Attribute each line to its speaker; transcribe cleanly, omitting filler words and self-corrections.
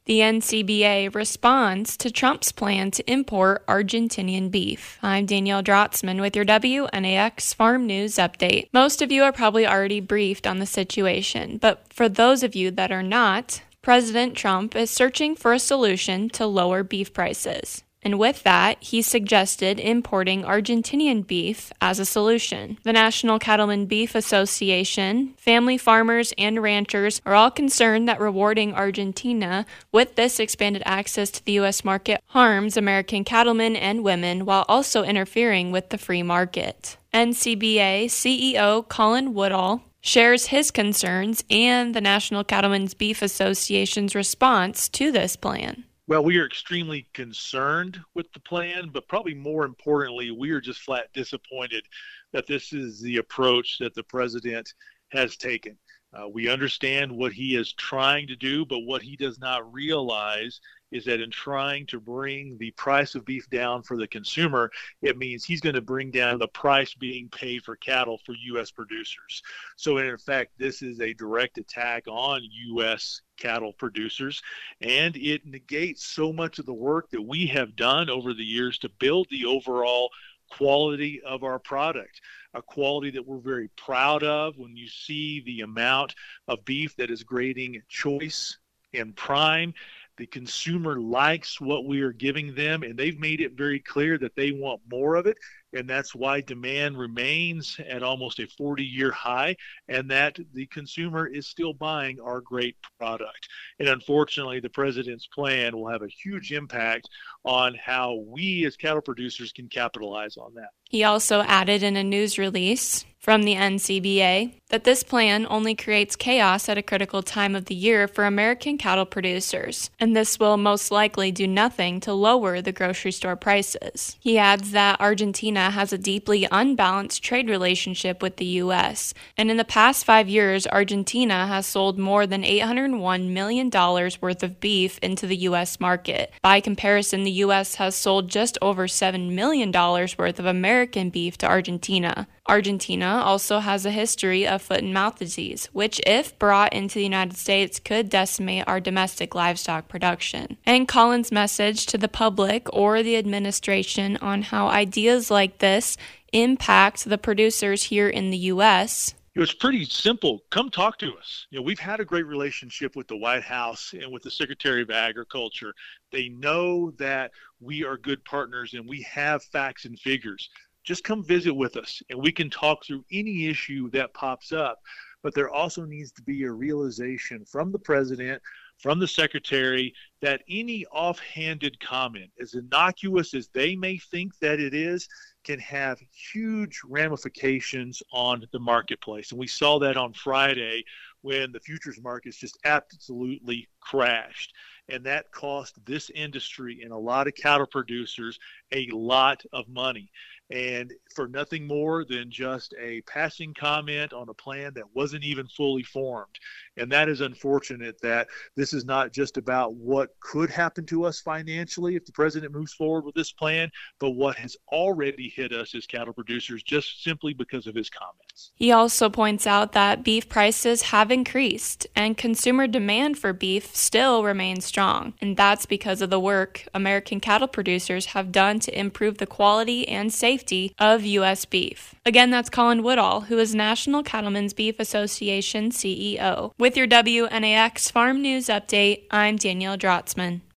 Speaker 1: The NCBA responds to Trump's plan to import Argentinian beef. I'm Danielle Drotzman with your WNAX Farm News Update. Most of you are probably already briefed on the situation, but for those of you that are not, President Trump is searching for a solution to lower beef prices. And with that, he suggested importing Argentinian beef as a solution. The National Cattlemen Beef Association, family farmers, and ranchers are all concerned that rewarding Argentina with this expanded access to the U.S. market harms American cattlemen and women while also interfering with the free market. NCBA CEO Colin Woodall shares his concerns and the National Cattlemen's Beef Association's response to this plan.
Speaker 2: Well, we are extremely concerned with the plan, but probably more importantly, we are just flat disappointed that this is the approach that the president has taken. We understand what he is trying to do, but what he does not realize is that in trying to bring the price of beef down for the consumer, it means he's going to bring down the price being paid for cattle for U.S. producers. So in effect, this is a direct attack on U.S. cattle producers, and it negates so much of the work that we have done over the years to build the overall quality of our product, a quality that we're very proud of. When you see the amount of beef that is grading choice and prime, the consumer likes what we are giving them, and they've made it very clear that they want more of it, and that's why demand remains at almost a 40-year high, and that the consumer is still buying our great product. And unfortunately, the president's plan will have a huge impact on how we as cattle producers can capitalize on that.
Speaker 1: He also added in a news release from the NCBA that this plan only creates chaos at a critical time of the year for American cattle producers, and this will most likely do nothing to lower the grocery store prices. He adds that Argentina has a deeply unbalanced trade relationship with the U.S., and in the past 5 years, Argentina has sold more than $801 million worth of beef into the U.S. market. By comparison, the U.S. has sold just over $7 million worth of American beef to Argentina. Argentina also has a history of foot and mouth disease, which, if brought into the United States, could decimate our domestic livestock production. And Colin's message to the public or the administration on how ideas like this impact the producers here in the U.S.
Speaker 2: It's pretty simple. Come talk to us. We've had a great relationship with the White House and with the Secretary of Agriculture. They know that we are good partners and we have facts and figures. Just come visit with us and we can talk through any issue that pops up. But there also needs to be a realization from the president, from the secretary, that any offhanded comment, as innocuous as they may think that it is, can have huge ramifications on the marketplace. And we saw that on Friday when the futures markets just absolutely crashed. And that cost this industry and a lot of cattle producers a lot of money. And for nothing more than just a passing comment on a plan that wasn't even fully formed. And that is unfortunate that this is not just about what could happen to us financially if the president moves forward with this plan, but what has already hit us as cattle producers just simply because of his comments.
Speaker 1: He also points out that beef prices have increased and consumer demand for beef still remains strong. And that's because of the work American cattle producers have done to improve the quality and safety of U.S. beef. Again, that's Colin Woodall, who is National Cattlemen's Beef Association CEO. With your WNAX Farm News Update, I'm Danielle Drotzman.